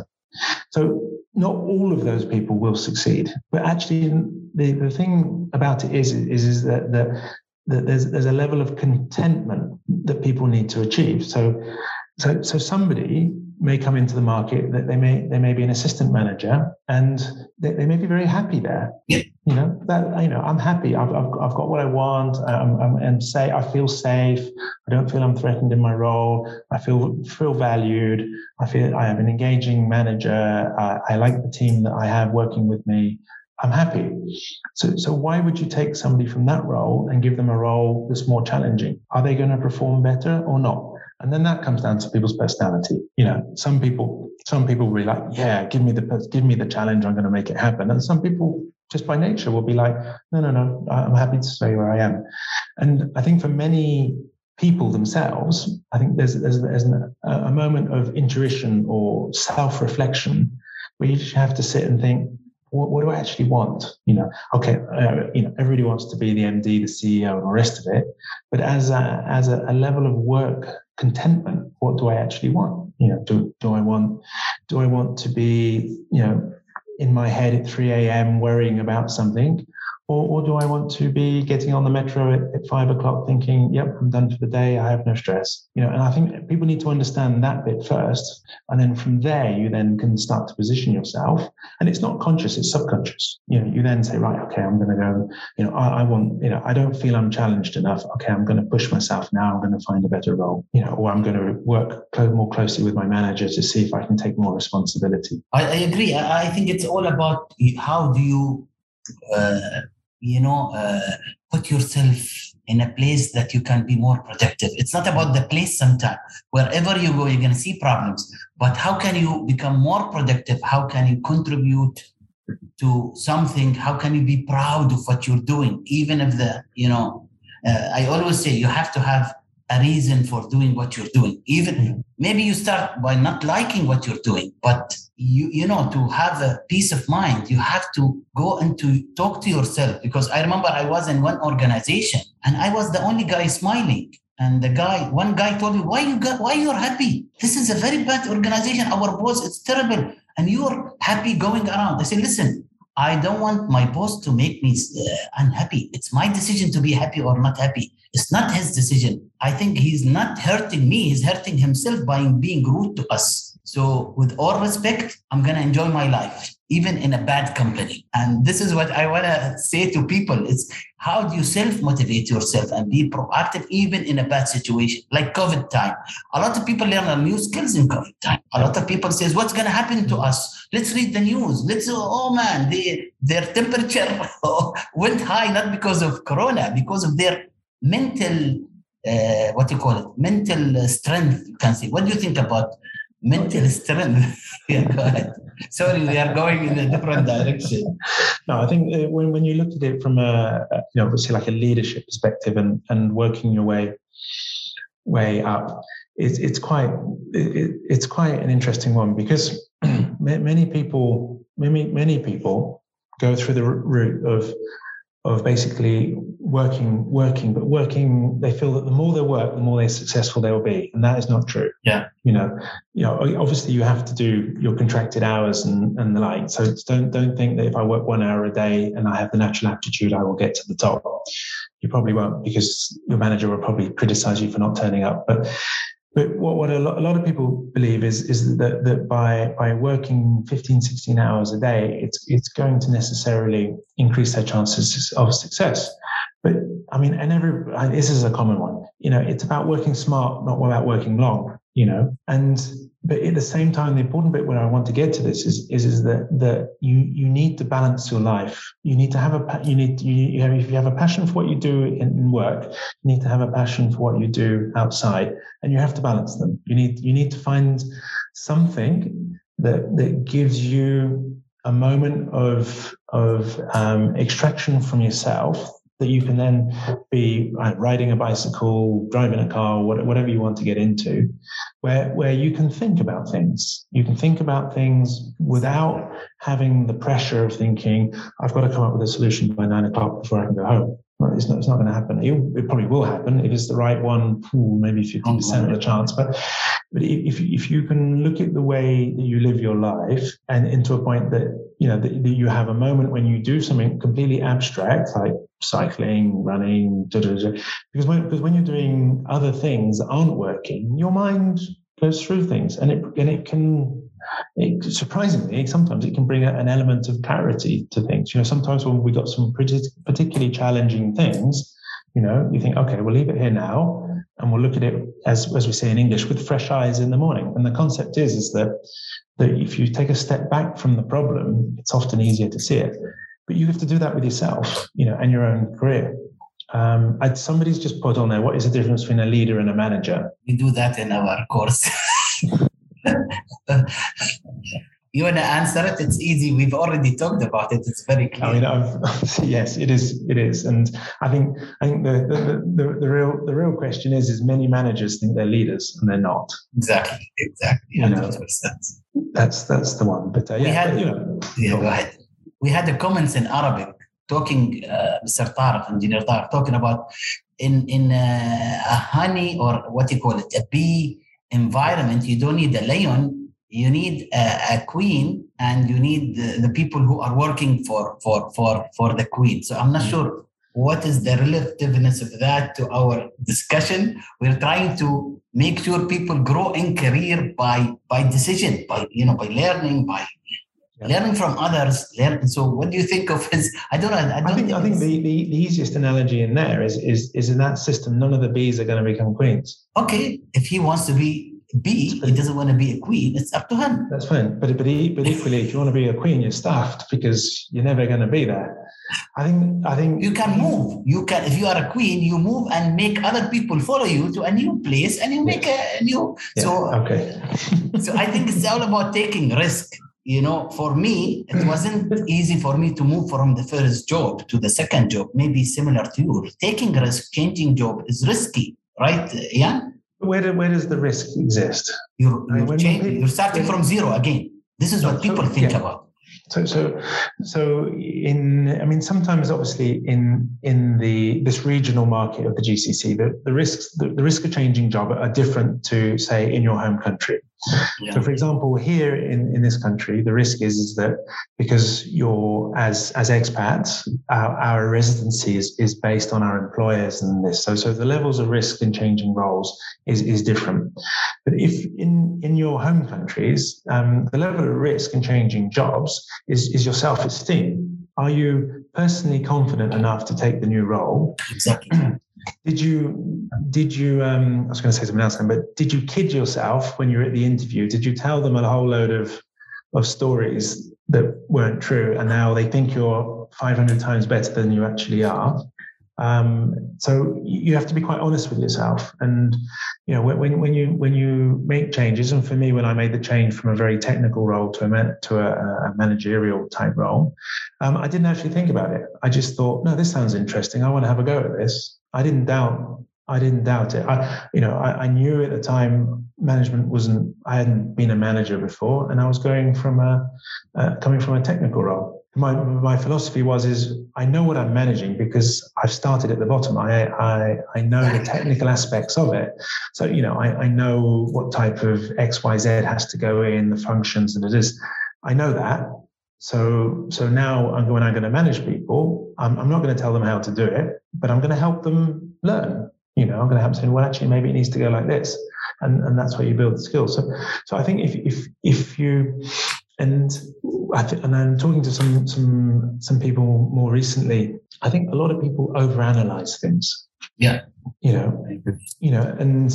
So, not all of those people will succeed. But actually, the, the thing about it is, is, is that, that, that there's there's a level of contentment that people need to achieve. So, so, so somebody may come into the market that they may they may be an assistant manager and they, they may be very happy there. Yeah. You know that you know I'm happy. I've I've, I've got what I want. I'm, I'm and say I feel safe. I don't feel I'm threatened in my role. I feel feel valued. I feel I have an engaging manager. I, I like the team that I have working with me. I'm happy. So so why would you take somebody from that role and give them a role that's more challenging? Are they going to perform better or not? And then that comes down to people's personality. You know, some people, some people will be like, yeah, give me the, give me the challenge. I'm going to make it happen. And some people just by nature will be like, no, no, no, I'm happy to stay where I am. And I think for many people themselves, I think there's, there's, there's an, a moment of intuition or self-reflection where you just have to sit and think, what, what do I actually want? You know, okay, uh, you know, everybody wants to be the M D, the C E O, and the rest of it. But as a, as a, a level of work contentment, what do I actually want? You know, do do I want do I want to be, you know, in my head at three a.m. worrying about something, or, or do I want to be getting on the metro at, at five o'clock thinking, yep, I'm done for the day, I have no stress. You know, and I think people need to understand that bit first, and then from there you then can start to position yourself. And it's not conscious, it's subconscious. You know, you then say, right, okay, I'm going to go, you know, I, I want, you know, I don't feel I'm challenged enough. Okay, I'm going to push myself now. I'm going to find a better role, you know, or I'm going to work close, more closely with my manager to see if I can take more responsibility. I, I agree. I, I think it's all about how do you, uh, you know, uh, put yourself in a place that you can be more productive. It's not about the place sometimes. Wherever you go, you're going to see problems. But how can you become more productive? How can you contribute to something? How can you be proud of what you're doing? Even if the, you know, uh, I always say you have to have a reason for doing what you're doing. Even maybe you start by not liking what you're doing, but you, you know, to have a peace of mind, you have to go and to talk to yourself. Because I remember I was in one organization and I was the only guy smiling. And the guy, one guy told me, why you got, why you're happy? This is a very bad organization. Our boss, it's terrible. And you're happy going around. I said, listen, I don't want my boss to make me uh, unhappy. It's my decision to be happy or not happy. It's not his decision. I think he's not hurting me. He's hurting himself by being rude to us. So with all respect, I'm going to enjoy my life, even in a bad company. And this is what I want to say to people. It's how do you self-motivate yourself and be proactive, even in a bad situation, like COVID time. A lot of people learn new skills in COVID time. A lot of people says, what's going to happen to us? Let's read the news. Let's, oh man, they, their temperature went high, not because of Corona, because of their mental, uh, what do you call it? Mental strength, you can say. What do you think about mental strength? Yeah, go ahead. Sorry, we are going in a different direction. No, I think uh, when, when you look at it from a, a, you know, obviously like a leadership perspective and, and working your way way up, it's it's quite it, it's quite an interesting one because many people many many people go through the route of of basically working, working, but working, they feel that the more they work, the more they're successful they will be. And that is not true. Yeah. You know, you know, obviously you have to do your contracted hours and, and the like. So don't, don't think that if I work one hour a day and I have the natural aptitude, I will get to the top. You probably won't, because your manager will probably criticize you for not turning up. But But what, what a, lot, a lot of people believe is, is that, that by, by working fifteen, sixteen hours a day, it's, it's going to necessarily increase their chances of success. But I mean, and every, this is a common one, you know, it's about working smart, not about working long, you know, and, but at the same time, the important bit where I want to get to this is, is, is that, that you, you need to balance your life. You need to have a, you need, you, you have, if you have a passion for what you do in, in work, you need to have a passion for what you do outside, and you have to balance them. You need, you need to find something that, that gives you a moment of, of um, extraction from yourself, that you can then be riding a bicycle, driving a car, whatever you want to get into, where, where you can think about things. You can think about things without having the pressure of thinking, I've got to come up with a solution by nine o'clock before I can go home. Well, it's not, it's not going to happen. It, it probably will happen. If it's the right one, maybe fifty percent of the chance. But but if, if you can look at the way that you live your life and into a point that, you know, that, that you have a moment when you do something completely abstract, like cycling, running, da, da, da, because when, because when you're doing other things that aren't working, your mind goes through things, and it and it can, it, surprisingly, sometimes it can bring an element of clarity to things. You know, sometimes when we got some pretty, particularly challenging things, you know, you think, okay, we'll leave it here now, and we'll look at it, as as we say in English, with fresh eyes in the morning. And the concept is is that that if you take a step back from the problem, it's often easier to see it. But you have to do that with yourself, you know, and your own career. Um, I, somebody's just put on there, what is the difference between a leader and a manager? We do that in our course. You want to answer it? It's easy. We've already talked about it. It's very clear. I mean, I've, yes, it is. It is, and I think I think the, the the the real the real question is: is many managers think they're leaders and they're not. Exactly. Exactly. one hundred percent. You know, that's that's the one. But uh, yeah, we had, but, you know, yeah, go ahead. We had the comments in Arabic talking, uh, Mister Tariq, Engineer Tariq, talking about in in uh, a honey, or what do you call it, a bee environment. You don't need a lion. You need a, a queen, and you need the, the people who are working for, for, for, for the queen. So I'm not sure what is the relativeness of that to our discussion. We're trying to make sure people grow in career by, by decision, by, you know, by learning, by yeah. learning from others. Learn. So what do you think of his, I don't know. I, don't I think, think I think the, the, the easiest analogy in there is, is, is in that system, none of the bees are going to become queens. Okay. If he wants to be B, he doesn't want to be a queen, it's up to him. That's fine. But, but, but equally, if you want to be a queen, you're stuffed, because you're never going to be there. I think I think you can move. You can, if you are a queen, you move and make other people follow you to a new place, and you make a new. Yeah, so okay. So I think it's all about taking risk. You know, for me, it wasn't easy for me to move from the first job to the second job. Maybe similar to you. Taking risk, changing job is risky, right? Yeah. Where, do, where does the risk exist? You're, you're, changing, you're starting from zero again. This is what people think yeah. about. So, so, so in, I mean, sometimes obviously in in the this regional market of the G C C, the, the risks, the, the risk of changing job are different to, say, in your home country. Yeah. So, for example, here in, in this country, the risk is, is that because you're, as as expats, our, our residency is, is based on our employers and this. So, so the levels of risk in changing roles is, is different. But if in, in your home countries, um, the level of risk in changing jobs is, is your self-esteem. Are you personally confident enough to take the new role? Exactly. Did you, did you, um, I was going to say something else, but did you kid yourself when you were at the interview? Did you tell them a whole load of, of stories that weren't true, and now they think you're five hundred times better than you actually are? Um, so you have to be quite honest with yourself. And, you know, when, when you, when you make changes, and for me, when I made the change from a very technical role to a, to a, a managerial type role, um, I didn't actually think about it. I just thought, no, this sounds interesting. I want to have a go at this. I didn't doubt, I didn't doubt it. I, you know, I, I knew at the time management wasn't, I hadn't been a manager before, and I was going from a, uh, coming from a technical role. My my philosophy was is I know what I'm managing because I've started at the bottom. I I, I know the technical aspects of it. So, you know, I, I know what type of X Y Z has to go in, the functions, and it is. I know that. So so now I'm, when I'm going to manage people, I'm, I'm not going to tell them how to do it, but I'm going to help them learn. You know, I'm going to help them say, well, actually, maybe it needs to go like this. And and that's where you build the skills. So so I think if if if you And I th- and I'm talking to some some some people more recently. I think a lot of people overanalyze things. Yeah, you know, you know, and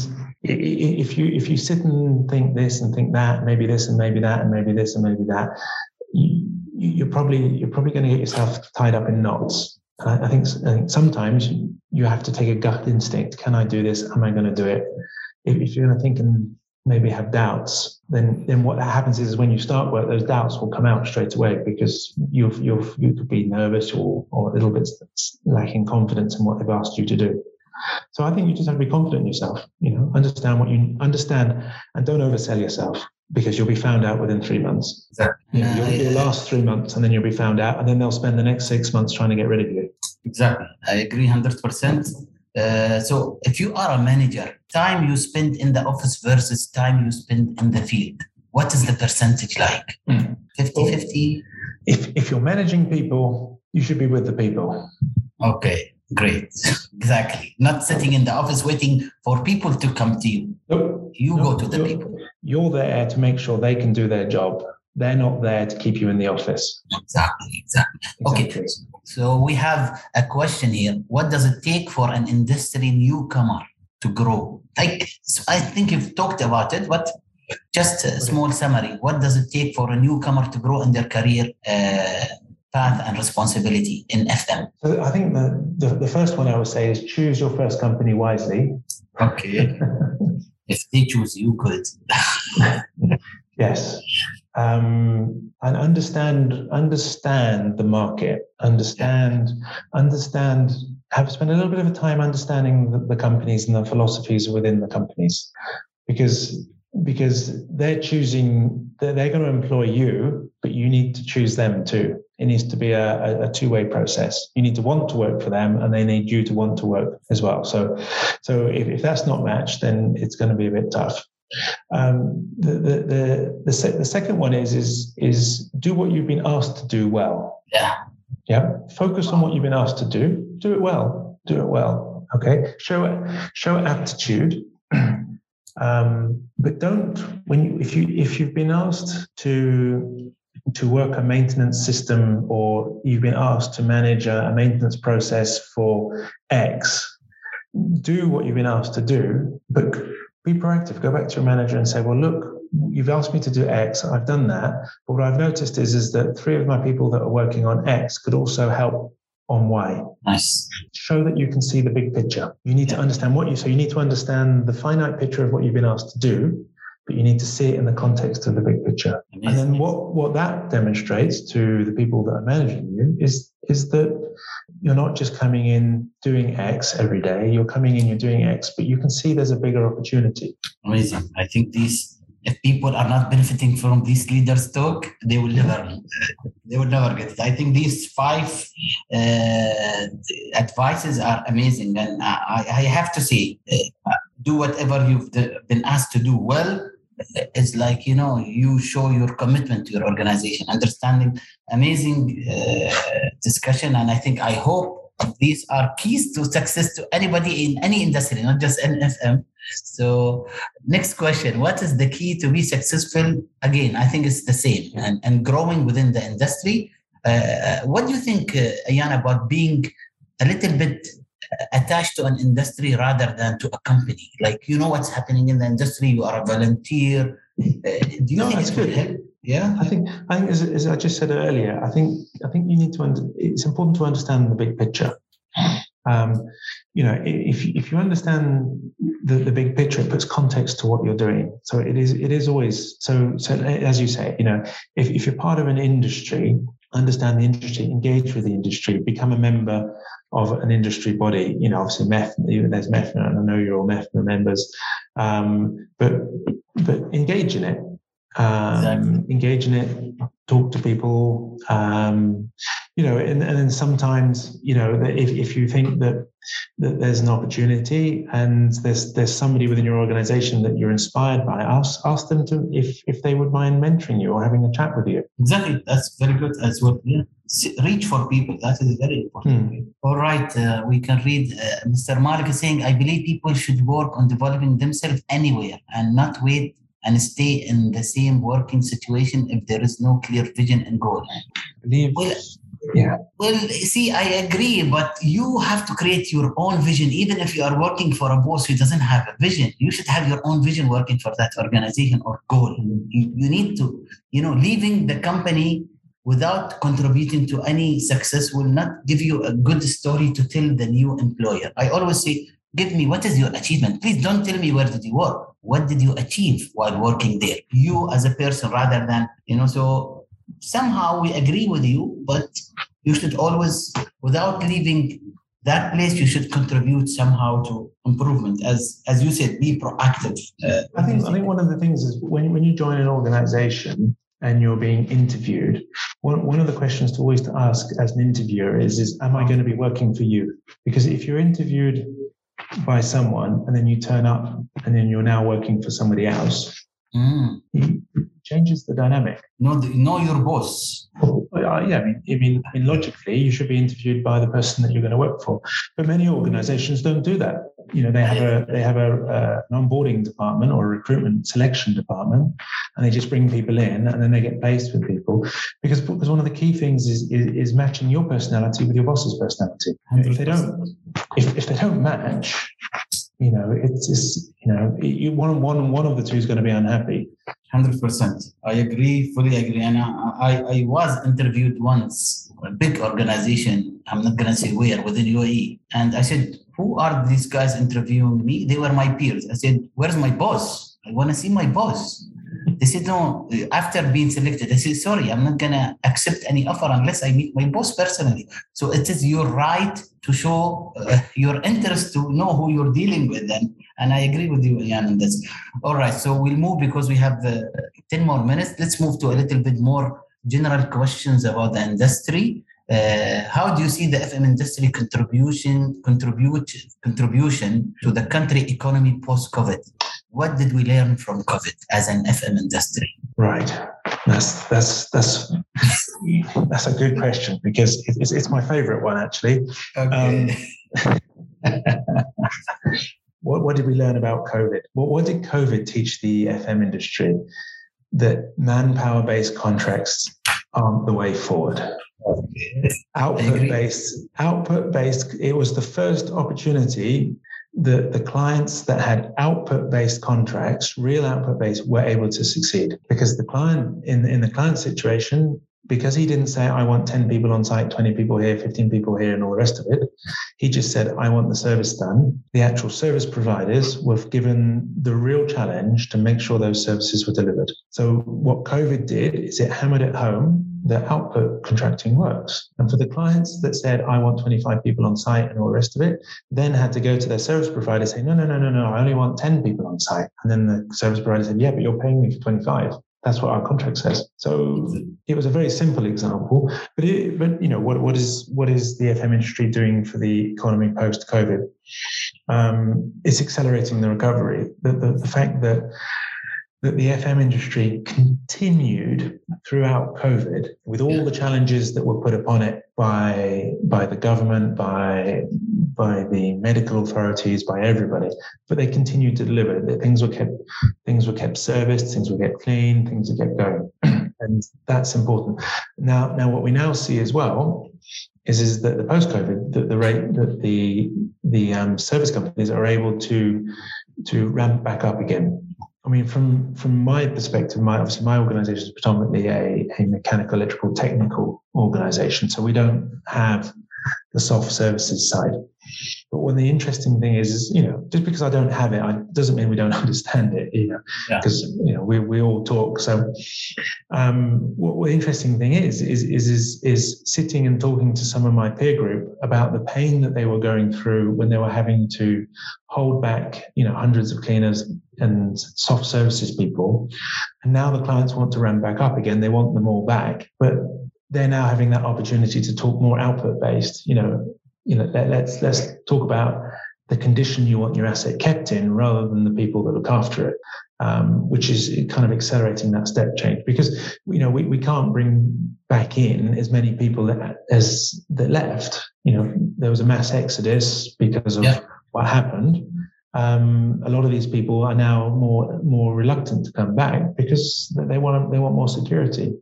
if you if you sit and think this and think that, maybe this and maybe that and maybe this and maybe that, you, you're probably you're probably going to get yourself tied up in knots. And I, I think I think sometimes you have to take a gut instinct. Can I do this? Am I going to do it? If, if you're going to think and maybe have doubts, then then what happens is when you start work, those doubts will come out straight away because you've you've you could be nervous or or a little bit lacking confidence in what they've asked you to do. So I think you just have to be confident in yourself. You know, understand what you understand, and don't oversell yourself because you'll be found out within three months. Exactly. You know, you'll, you'll last three months and then you'll be found out, and then they'll spend the next six months trying to get rid of you. Exactly. I agree one hundred percent. Uh, so if you are a manager, time you spend in the office versus time you spend in the field, what is the percentage like? Mm. fifty-fifty? If, if you're managing people, you should be with the people. Okay, great. Exactly. Not sitting in the office waiting for people to come to you. Nope. You nope. go to the you're, people. You're there to make sure they can do their job. They're not there to keep you in the office. Exactly, exactly. exactly. Okay, so we have a question here. What does it take for an industry newcomer to grow? Like, I think you've talked about it, but just a small summary. What does it take for a newcomer to grow in their career uh, path and responsibility in F M? So I think the, the, the first one I would say is choose your first company wisely. Okay. If they choose you, good. Yes. Um, and understand understand the market, understand, understand, have spent a little bit of time understanding the, the companies and the philosophies within the companies. Because because they're choosing, they're, they're going to employ you, but you need to choose them too. It needs to be a, a, a two-way process. You need to want to work for them, and they need you to want to work as well. So, so if, if that's not matched, then it's going to be a bit tough. Um, the, the, the, the, se- the second one is, is, is do what you've been asked to do well. Yeah. Yeah. Focus on what you've been asked to do. Do it well. Do it well. Okay. Show, show aptitude. Um, but don't, when you, if you, if you've been asked to, to work a maintenance system, or you've been asked to manage a, a maintenance process for X, do what you've been asked to do, but be proactive. Go back to your manager and say, well, look, you've asked me to do X. I've done that. But what I've noticed is, is that three of my people that are working on X could also help on Y. Nice. Show that you can see the big picture. You need to understand what you, so you need to understand the finite picture of what you've been asked to do, but you need to see it in the context of the big picture. Amazing. And then what, what that demonstrates to the people that are managing you is, is that you're not just coming in doing X every day. You're coming in, you're doing X, but you can see there's a bigger opportunity. Amazing. I think these, if people are not benefiting from this leaders talk, they will never, they will never get it. I think these five uh, advices are amazing, and I, I have to say, uh, do whatever you've been asked to do well. It's like, you know, you show your commitment to your organization. Understanding, amazing uh, discussion, and I think I hope these are keys to success to anybody in any industry, not just N F M. So next question, what is the key to be successful? Again, I think it's the same, and, and growing within the industry. Uh, what do you think, uh, Ayan, about being a little bit attached to an industry rather than to a company? Like, you know what's happening in the industry, you are a volunteer. Uh, do you no, think that's good. Help? Yeah, I think I think as, as I just said earlier, I think I think you need to. Under, it's important to understand the big picture. Um, you know, if if you understand the, the big picture, it puts context to what you're doing. So it is it is always so. So as you say, you know, if if you're part of an industry, understand the industry, engage with the industry, become a member of an industry body. You know, obviously, M E F, there's M E F, and I know you're all M E F members, um, but but engage in it. Um, exactly. Engage in it, talk to people, um, you know, and, and then sometimes, you know, if, if you think that, that there's an opportunity and there's there's somebody within your organization that you're inspired by, ask ask them to if if they would mind mentoring you or having a chat with you. Exactly, that's very good as well. Yeah. Reach for people. That is very important. Hmm. All right, uh, we can read. Uh, Mister Malik is saying, I believe people should work on developing themselves anywhere and not wait and stay in the same working situation if there is no clear vision and goal. Believe. Well, yeah. Well, see, I agree, but you have to create your own vision. Even if you are working for a boss who doesn't have a vision, you should have your own vision working for that organization or goal. You, you need to, you know, leaving the company without contributing to any success will not give you a good story to tell the new employer. I always say, give me, what is your achievement? Please don't tell me where did you work. what did you achieve while working there? You as a person rather than, you know, so somehow we agree with you, but you should always, without leaving that place, you should contribute somehow to improvement. As as you said, be proactive. Uh, I think I think one of the things is when, when you join an organization and you're being interviewed, one, one of the questions to always to ask as an interviewer is, is, am I going to be working for you? Because if you're interviewed by someone and then you turn up and then you're now working for somebody else, mm. it changes the dynamic. Know, know your boss. Well, uh, yeah, I mean, I mean, I mean, logically, you should be interviewed by the person that you're going to work for. But many organizations don't do that. You know, they have a they have a uh, an onboarding department or a recruitment selection department, and they just bring people in, and then they get placed with people. Because because one of the key things is is, is matching your personality with your boss's personality. If they don't, if, if they don't match, you know, it's just, you know, you, one one one of the two is going to be unhappy. one hundred percent. I agree, fully agree. And I, I, I was interviewed once, a big organization, I'm not going to say where, within U A E. And I said, who are these guys interviewing me? They were my peers. I said, where's my boss? I want to see my boss. They said, no, after being selected, I said, sorry, I'm not going to accept any offer unless I meet my boss personally. So it is your right to show uh, your interest to know who you're dealing with. And, and I agree with you, Ian, on this. All right, so we'll move because we have uh, ten more minutes. Let's move to a little bit more general questions about the industry. Uh, how do you see the F M industry contribution, contribute, contribution to the country economy post-COVID? What did we learn from COVID as an F M industry? Right, that's that's that's that's a good question because it's it's my favorite one actually. Okay. Um, what what did we learn about COVID? What what did COVID teach the F M industry? That manpower-based contracts aren't the way forward. Output-based, output-based. It was the first opportunity that the clients that had output-based contracts, real output-based, were able to succeed because the client in in the client situation, because he didn't say I want ten people on site, twenty people here, fifteen people here, and all the rest of it. He just said I want the service done. The actual service providers were given the real challenge to make sure those services were delivered. So what COVID did is it hammered it home that output contracting works. And for the clients that said, I want twenty-five people on site and all the rest of it, then had to go to their service provider and say, no, no, no, no, no, I only want ten people on site. And then the service provider said, yeah, but you're paying me for twenty-five. That's what our contract says. So it was a very simple example, but it, but you know what what is what is the F M industry doing for the economy post COVID? Um, it's accelerating the recovery. The, the the fact that that the F M industry continued throughout COVID with all the challenges that were put upon it by by the government, by by the medical authorities, by everybody, but they continued to deliver. That things were kept, things were kept serviced, things were kept clean, things were kept going, and that's important. Now, now what we now see as well is is that the post-COVID, that the rate that the the um, service companies are able to to ramp back up again. I mean, from from my perspective, my obviously my organisation is predominantly a, a mechanical, electrical, technical organisation, so we don't have the soft services side. But one of the interesting thing is, is you know, just because I don't have it, I, doesn't mean we don't understand it. You know, because yeah. you know we we all talk. So, um, what, what the interesting thing is is is is is sitting and talking to some of my peer group about the pain that they were going through when they were having to hold back, you know, hundreds of cleaners and soft services people, and now the clients want to ramp back up again. They want them all back, but they're now having that opportunity to talk more output based. You know. You know, let, let's let's talk about the condition you want your asset kept in, rather than the people that look after it, um, which is kind of accelerating that step change. Because you know we, we can't bring back in as many people that, as that left. You know, there was a mass exodus because of yeah. what happened. Um, a lot of these people are now more more reluctant to come back because they want they want more security.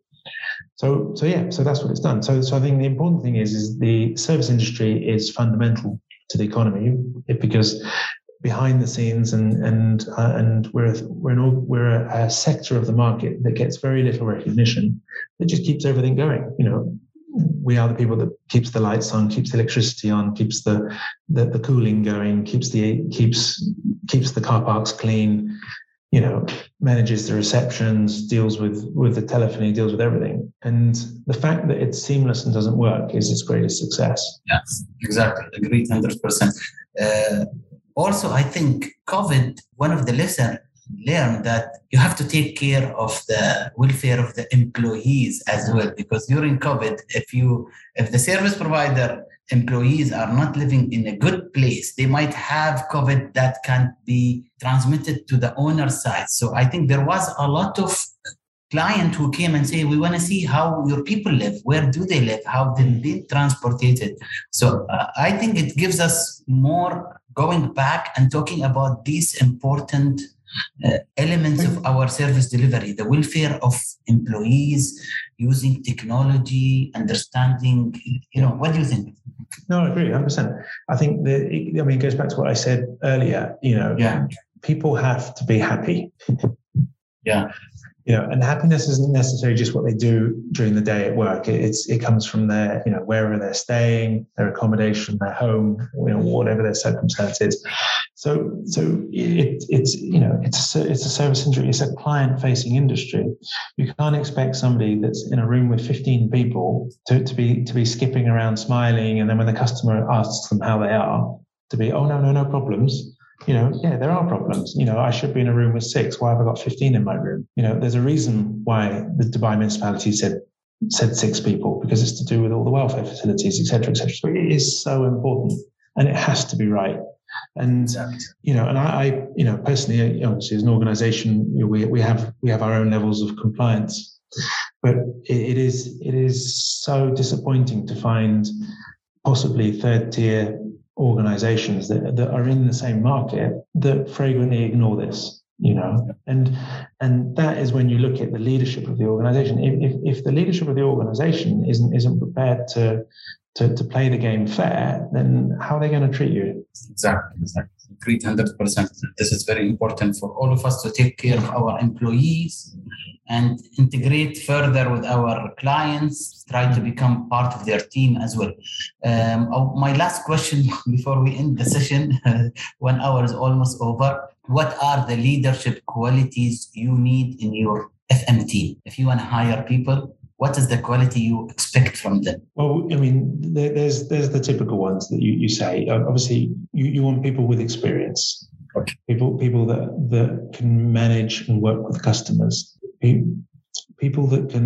So, so yeah, so that's what it's done. So, so I think the important thing is, is the service industry is fundamental to the economy because behind the scenes, and and uh, and we're we're an, we're a sector of the market that gets very little recognition. That just keeps everything going. You know, we are the people that keeps the lights on, keeps the electricity on, keeps the the, the cooling going, keeps the keeps keeps the car parks clean. you know, manages the receptions, deals with, with the telephony, deals with everything. And the fact that it's seamless and doesn't work is its greatest success. Yes, exactly. Agreed, one hundred percent. Uh, also, I think COVID, one of the lessons learned that you have to take care of the welfare of the employees as well, because during COVID, if you if the service provider employees are not living in a good place, they might have COVID that can be transmitted to the owner side. So I think there was a lot of client who came and say, we want to see how your people live. Where do they live? How did they transportate it? So uh, I think it gives us more going back and talking about these important Uh, elements of our service delivery, the welfare of employees, using technology, understanding, you know, what do you think? No, I agree, one hundred percent. I think that, I mean, it goes back to what I said earlier, you know, yeah. people have to be happy. Yeah. You know, and happiness isn't necessarily just what they do during the day at work. It, it's it comes from their, you know, wherever they're staying, their accommodation, their home, you know, whatever their circumstances. So, so it, it's you know, it's a, it's a service industry. It's a client-facing industry. You can't expect somebody that's in a room with fifteen people to, to be to be skipping around, smiling, and then when the customer asks them how they are, to be, oh no, no, no problems. You know, yeah, there are problems. You know, I should be in a room with six. Why have I got fifteen in my room? You know, there's a reason why the Dubai municipality said said six people, because it's to do with all the welfare facilities, et cetera, et cetera. So it is so important, and it has to be right. And you know, and I, I you know, personally, obviously, as an organisation, you know, we we have we have our own levels of compliance, but it, it is it is so disappointing to find possibly third tier organizations that, that are in the same market that flagrantly ignore this, you know, and and that is when you look at the leadership of the organization. If if, if the leadership of the organization isn't isn't prepared to, to to play the game fair, then how are they going to treat you? Exactly, exactly. Agreed, one hundred percent. This is very important for all of us to take care of our employees and integrate further with our clients, try to become part of their team as well. Um, oh, my last question before we end the session, one hour is almost over. What are the leadership qualities you need in your F M team? If you want to hire people, what is the quality you expect from them? Well, I mean, there, there's there's the typical ones that you, you say. Obviously, you, you want people with experience, okay. people people that, that can manage and work with customers, people that can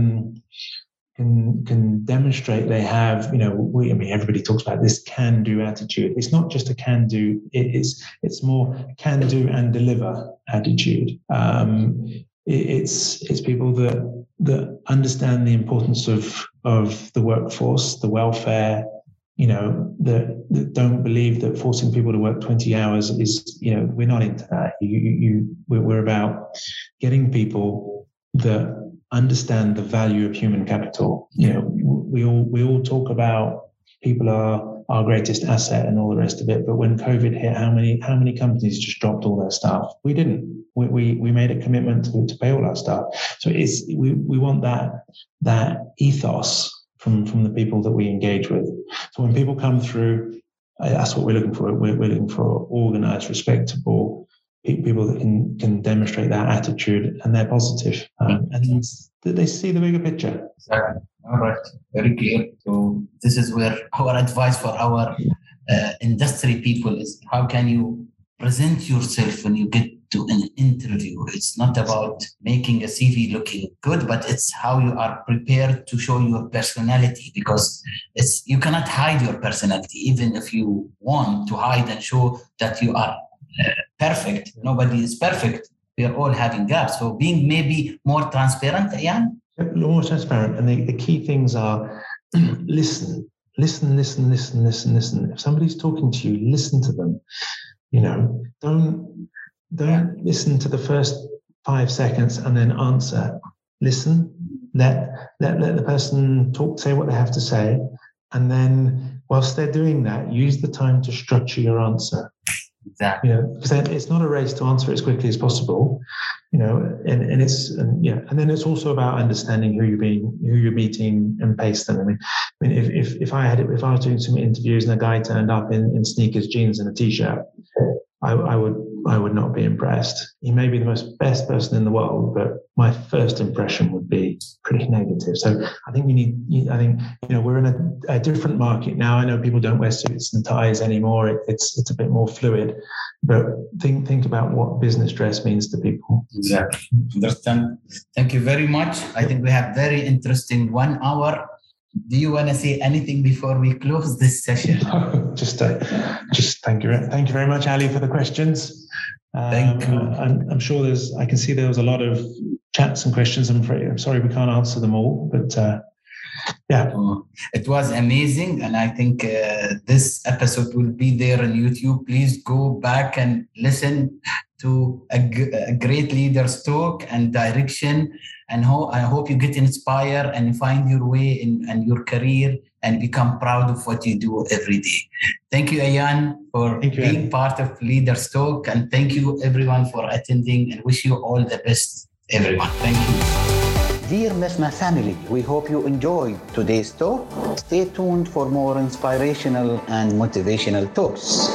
can can demonstrate they have, you know, we, I mean, everybody talks about this can-do attitude. It's not just a can-do; it is it's more can-do and deliver attitude. Um, it, it's it's people that. that understand the importance of of the workforce, the welfare, you know, that, that don't believe that forcing people to work twenty hours is, you know, we're not into that. You, you, we're about getting people that understand the value of human capital. You know, we all we all talk about people are our greatest asset and all the rest of it. But when COVID hit, how many how many companies just dropped all their staff? We didn't. We we, we made a commitment to, to pay all our staff. So it's we, we want that that ethos from, from the people that we engage with. So when people come through, that's what we're looking for. We're, we're looking for organized, respectable people that can, can demonstrate that attitude and they're positive, um, and that they see the bigger picture. Exactly. All right. Very clear. So this is where our advice for our uh, industry people is: how can you present yourself when you get to an interview? It's not about making a C V looking good, but it's how you are prepared to show your personality, because it's you cannot hide your personality. Even if you want to hide and show that you are uh, perfect, nobody is perfect. We are all having gaps. So being maybe more transparent, Ian? More transparent. And the, the key things are listen, listen, listen, listen, listen, listen. If somebody's talking to you, listen to them. You know, don't don't listen to the first five seconds and then answer. Listen, let let let the person talk, say what they have to say, and then whilst they're doing that, use the time to structure your answer. Exactly. You know, because it's not a race to answer as quickly as possible. You know, and, and it's and yeah, and then it's also about understanding who you're being, who you're meeting, and pace them. I mean, I mean, if if if I had if I was doing some interviews and a guy turned up in, in sneakers, jeans, and a t-shirt, I, I would I would not be impressed. He may be the most best person in the world, but my first impression would be pretty negative. So I think we need, I think, you know, we're in a, a different market now. I know people don't wear suits and ties anymore. It, it's it's a bit more fluid, but think think about what business dress means to people. Exactly. Understand. Thank you very much. I think we have very interesting one hour. Do you want to say anything before we close this session? No, just, uh, just thank you, thank you very much, Ali, for the questions. Um, thank you. I'm, I'm sure there's. I can see there was a lot of chats and questions. I'm afraid. I'm sorry we can't answer them all, but uh, yeah, oh, it was amazing, and I think uh, this episode will be there on YouTube. Please go back and listen to a, g- a great leader's talk and direction. And ho- I hope you get inspired and find your way in, in your career and become proud of what you do every day. Thank you, Ayan, for you, being Andy. part of Leaders Talk. And thank you, everyone, for attending. And wish you all the best, everyone. Thank you. Dear Mesma family, we hope you enjoyed today's talk. Stay tuned for more inspirational and motivational talks.